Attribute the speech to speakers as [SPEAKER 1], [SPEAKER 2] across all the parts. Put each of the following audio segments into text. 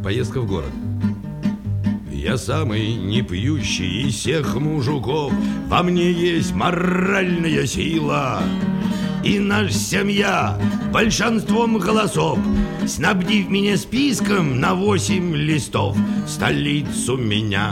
[SPEAKER 1] Поездка в город. Я самый непьющий из всех мужиков. Во мне есть моральная сила. И наша семья большинством голосов, снабдив меня списком на 8 листов, в столицу меня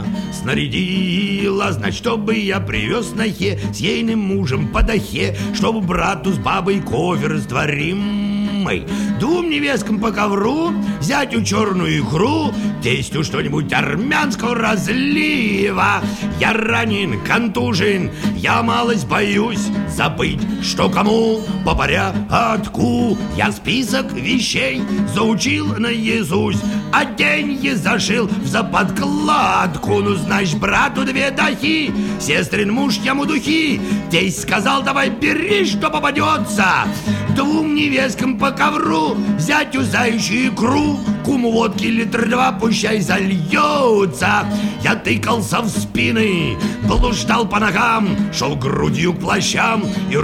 [SPEAKER 1] снарядила, значит, чтобы я привез на хе с ейным мужем по дахе, чтобы брату с бабой кофе растворимый, двум невесткам по ковру, зятю черную икру, тестю что-нибудь армянского разлива. Я ранен, контужен, я малость боюсь забыть, что кому по порядку. Я список вещей заучил наизусть, а деньги зашил в заподкладку. Ну, значит, брату 2 дахи, сестрин муж ему духи. Тесть сказал, давай бери, что попадется. Двум невесткам по ковру, зятю заячью икру, куму водки 2 литра, пущай зальется. Я тыкался в спины, блуждал по ногам, шел грудью к плащам и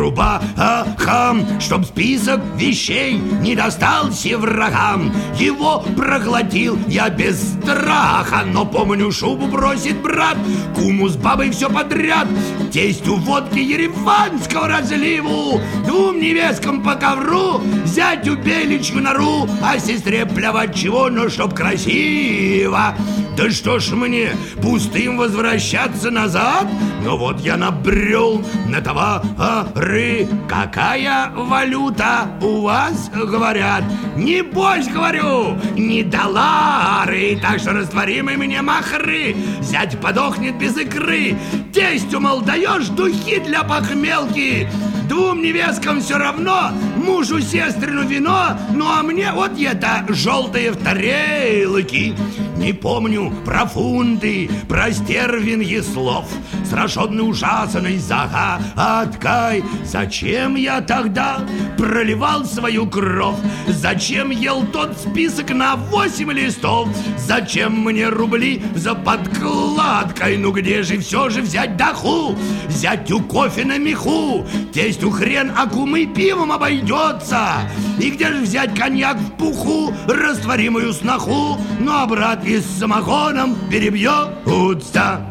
[SPEAKER 1] рубахам, чтоб список вещей не достался врагам. Его проглотил я без страха, но помню, шубу бросит брат, куму с бабой все подряд, тестю водки ереванского разливу, двум невесткам по ковру, зятю беличью нору, а сестре плевать чего, но чтоб красиво. Да что ж мне пустым возвращаться назад? Но вот я набрел на товары. Какая валюта у вас, говорят? Небось, говорю, не доллары, так что растворимы мне махры. Зять подохнет без икры. Тестю, мол, даешь духи для похмелки. Двум невесткам все равно, мужу сестрину вино, ну а мне вот это желтые в тарелки. Не помню про фунты, про стервиньи слов, сраженный ужасной загадкой. Зачем я тогда проливал свою кровь? Зачем ел тот список на 8 листов? Зачем мне рубли за подкладкой? Ну где же все же взять даху? Зятю кофе на меху, тестю хрен, а кумы пивом обойдется. И где же взять коньяк в пуху, растворимую сноху? Ну а брат и с самогоном перебьются.